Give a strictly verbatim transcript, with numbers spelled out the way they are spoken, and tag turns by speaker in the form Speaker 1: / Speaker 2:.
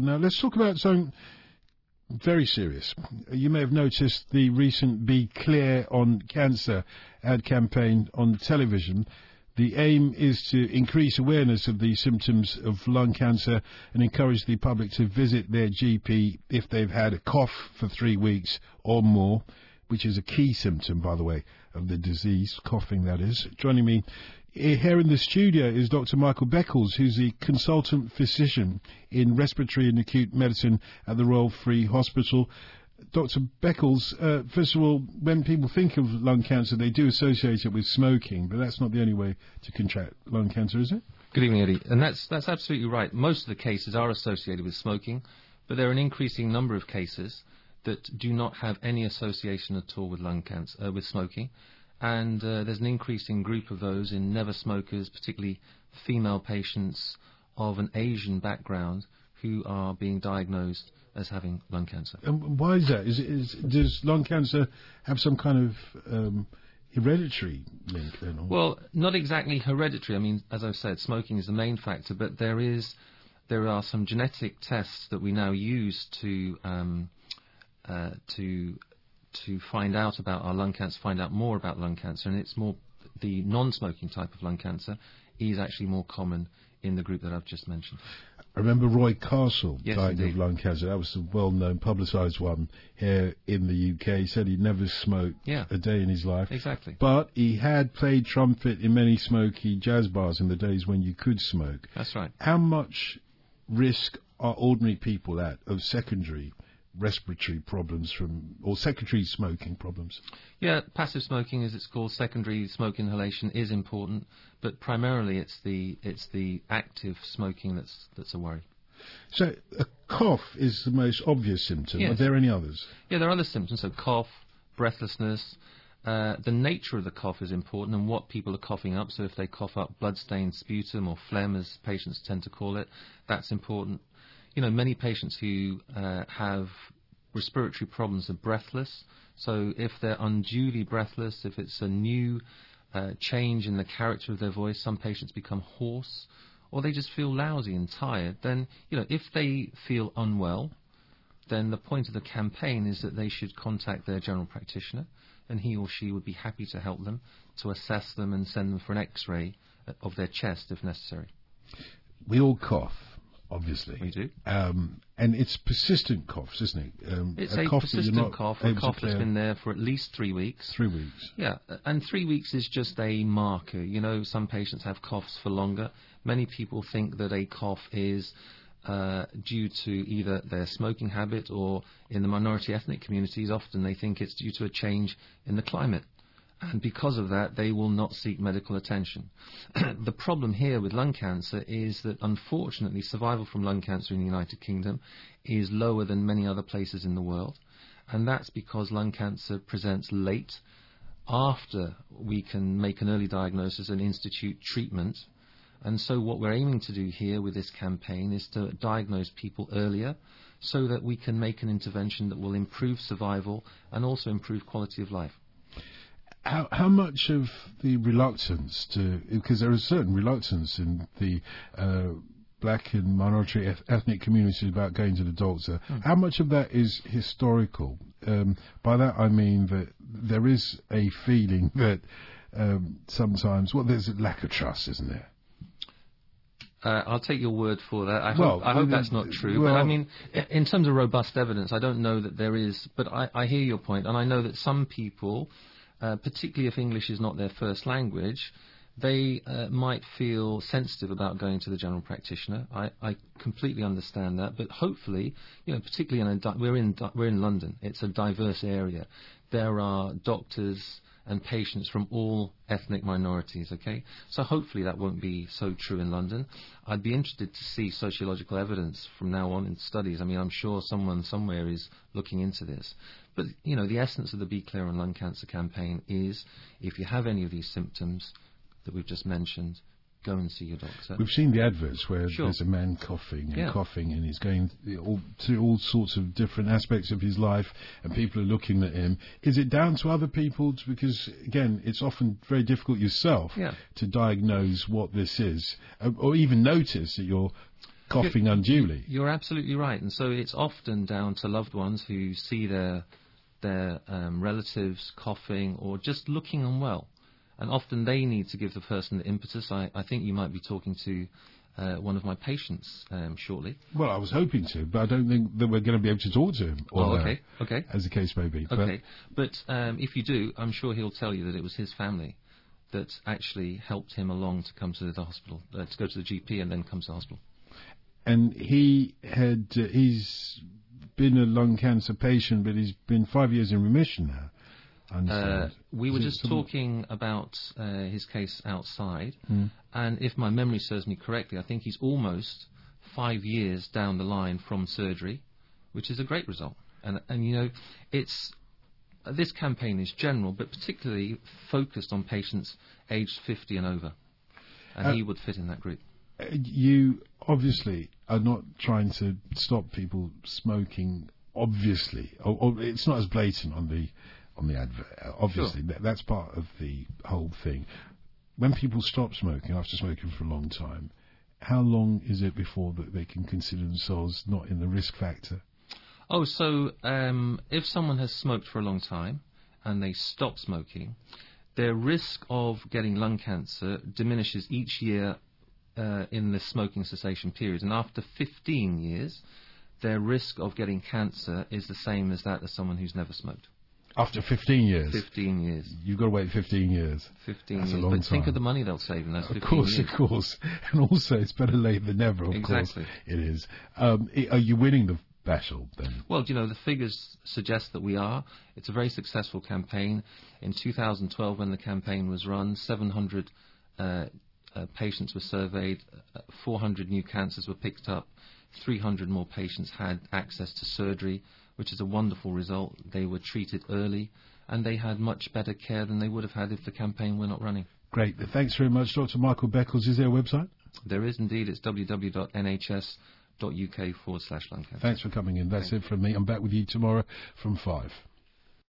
Speaker 1: Now, let's talk about something very serious. You may have noticed the recent Be Clear on Cancer ad campaign on television. The aim is to increase awareness of the symptoms of lung cancer and encourage the public to visit their G P if they've had a cough for three weeks or more, which is a key symptom, by the way, of the disease, coughing that is. Joining me here in the studio is Doctor Michael Beckles, who's the consultant physician in respiratory and acute medicine at the Royal Free Hospital. Doctor Beckles, uh, first of all, when people think of lung cancer, they do associate it with smoking, but that's not the only way to contract lung cancer, is it?
Speaker 2: Good evening, Eddie. And that's, that's absolutely right. Most of the cases are associated with smoking, but there are an increasing number of cases that do not have any association at all with lung cancer, uh, with smoking. And uh, there's an increasing group of those in never smokers, particularly female patients of an Asian background who are being diagnosed as having lung cancer.
Speaker 1: And why is that? Is, it, is does lung cancer have some kind of um, hereditary link then? Or?
Speaker 2: Well, not exactly hereditary. I mean, as I've said, smoking is the main factor, but there is there are some genetic tests that we now use to um, uh, to to find out about our lung cancer, find out more about lung cancer, and it's more the non-smoking type of lung cancer is actually more common in the group that I've just mentioned.
Speaker 1: I remember Roy Castle
Speaker 2: yes,
Speaker 1: dying
Speaker 2: indeed.
Speaker 1: of lung cancer. That was a well-known, publicised one here in the U K. He said he'd never smoked
Speaker 2: yeah.
Speaker 1: a day in his life.
Speaker 2: Exactly.
Speaker 1: But he had played trumpet in many smoky jazz bars in the days when you could smoke.
Speaker 2: That's right.
Speaker 1: How much risk are ordinary people at of secondary respiratory problems from, or secondary smoking problems?
Speaker 2: Yeah, passive smoking, as it's called, secondary smoke inhalation is important, but primarily it's the it's the active smoking that's that's a worry.
Speaker 1: So a cough is the most obvious symptom.
Speaker 2: Yes.
Speaker 1: Are there any others?
Speaker 2: Yeah, there are other symptoms. So cough, breathlessness. Uh, the nature of the cough is important and what people are coughing up. So if they cough up blood-stained sputum or phlegm, as patients tend to call it, that's important. You know, many patients who uh, have respiratory problems are breathless. So if they're unduly breathless, if it's a new uh, change in the character of their voice, some patients become hoarse, or they just feel lousy and tired, then, you know, if they feel unwell, then the point of the campaign is that they should contact their general practitioner, and he or she would be happy to help them, to assess them and send them for an X-ray of their chest if necessary.
Speaker 1: We all cough. Obviously.
Speaker 2: We do.
Speaker 1: Um, and it's persistent coughs, isn't it? Um,
Speaker 2: it's
Speaker 1: a,
Speaker 2: a
Speaker 1: cough
Speaker 2: persistent cough, a cough that's been there for at least three weeks.
Speaker 1: Three weeks.
Speaker 2: Yeah, and three weeks is just a marker. You know, some patients have coughs for longer. Many people think that a cough is uh, due to either their smoking habit, or in the minority ethnic communities, often they think it's due to a change in the climate. And because of that, they will not seek medical attention. The problem here with lung cancer is that, unfortunately, survival from lung cancer in the United Kingdom is lower than many other places in the world. And that's because lung cancer presents late, after we can make an early diagnosis and institute treatment. And so what we're aiming to do here with this campaign is to diagnose people earlier, so that we can make an intervention that will improve survival and also improve quality of life.
Speaker 1: How, how much of the reluctance to, because there is certain reluctance in the uh, black and minority eth- ethnic communities about going to the doctor, mm. how much of that is historical? Um, by that I mean that there is a feeling that um, sometimes, well, there's a lack of trust, isn't there?
Speaker 2: Uh, I'll take your word for that. I
Speaker 1: well,
Speaker 2: hope, I hope that's not true.
Speaker 1: Well,
Speaker 2: but I mean, in terms of robust evidence, I don't know that there is, but I, I hear your point, and I know that some people, Uh, particularly if English is not their first language, they uh, might feel sensitive about going to the general practitioner. I, I completely understand that, but hopefully, you know, particularly in a di- we're in di- we're in London. It's a diverse area. There are doctors and patients from all ethnic minorities. Okay, so hopefully that won't be so true in London. I'd be interested to see sociological evidence from now on in studies. I mean, I'm sure someone somewhere is looking into this. But, you know, the essence of the Be Clear on Lung Cancer campaign is, if you have any of these symptoms that we've just mentioned, go and see your doctor.
Speaker 1: We've seen the adverts where
Speaker 2: sure.
Speaker 1: there's a man coughing and
Speaker 2: yeah.
Speaker 1: coughing, and he's going all, to all sorts of different aspects of his life, and people are looking at him. Is it down to other people? To, because, again, it's often very difficult yourself
Speaker 2: yeah.
Speaker 1: to diagnose what this is, or even notice that you're coughing unduly.
Speaker 2: You're absolutely right. And so it's often down to loved ones who see their their um, relatives coughing or just looking unwell. And often they need to give the person the impetus. I, I think you might be talking to uh, one of my patients um, shortly.
Speaker 1: Well, I was hoping to, but I don't think that we're going to be able to talk to him. Or
Speaker 2: Oh,
Speaker 1: her,
Speaker 2: okay, okay.
Speaker 1: As the case may be.
Speaker 2: Okay, but um, if you do, I'm sure he'll tell you that it was his family that actually helped him along to come to the hospital, uh, to go to the G P and then come to the hospital.
Speaker 1: And he had, uh, he's been a lung cancer patient, but he's been five years in remission now. I
Speaker 2: Uh,
Speaker 1: understand.
Speaker 2: we
Speaker 1: Is
Speaker 2: were
Speaker 1: it
Speaker 2: just
Speaker 1: some-
Speaker 2: talking about uh, his case outside,
Speaker 1: Hmm.
Speaker 2: and if my memory serves me correctly, I think he's almost five years down the line from surgery, which is a great result. And, and you know, it's uh, this campaign is general, but particularly focused on patients aged fifty and over, and
Speaker 1: Uh,
Speaker 2: he would fit in that group.
Speaker 1: Uh, You obviously are not trying to stop people smoking, obviously. Or, or it's not as blatant on the on the advert. Uh, Obviously,
Speaker 2: Sure.
Speaker 1: that, that's part of the whole thing. When people stop smoking after smoking for a long time, how long is it before that they can consider themselves not in the risk factor?
Speaker 2: Oh, so um, if someone has smoked for a long time and they stop smoking, their risk of getting lung cancer diminishes each year uh, in the smoking cessation period. And after fifteen years, their risk of getting cancer is the same as that of someone who's never smoked.
Speaker 1: After fifteen years?
Speaker 2: fifteen years.
Speaker 1: You've got to wait fifteen years.
Speaker 2: fifteen
Speaker 1: That's a
Speaker 2: years.
Speaker 1: long
Speaker 2: But think
Speaker 1: time.
Speaker 2: of the money they'll save in those
Speaker 1: Of
Speaker 2: fifteen
Speaker 1: course,
Speaker 2: years.
Speaker 1: of course. And also, it's better late than never, of
Speaker 2: Exactly.
Speaker 1: course. It is. Um, i- are you winning the battle, then?
Speaker 2: Well, you know, the figures suggest that we are. It's a very successful campaign. In two thousand twelve, when the campaign was run, seven hundred uh, uh, patients were surveyed, uh, four hundred new cancers were picked up, three hundred more patients had access to surgery, which is a wonderful result. They were treated early, and they had much better care than they would have had if the campaign were not running.
Speaker 1: Great. Thanks very much, Doctor Michael Beckles. Is there a website?
Speaker 2: There is indeed. It's w w w dot n h s dot u k forward slash lung cancer.
Speaker 1: Thanks for coming in. That's it from me. I'm back with you tomorrow from five.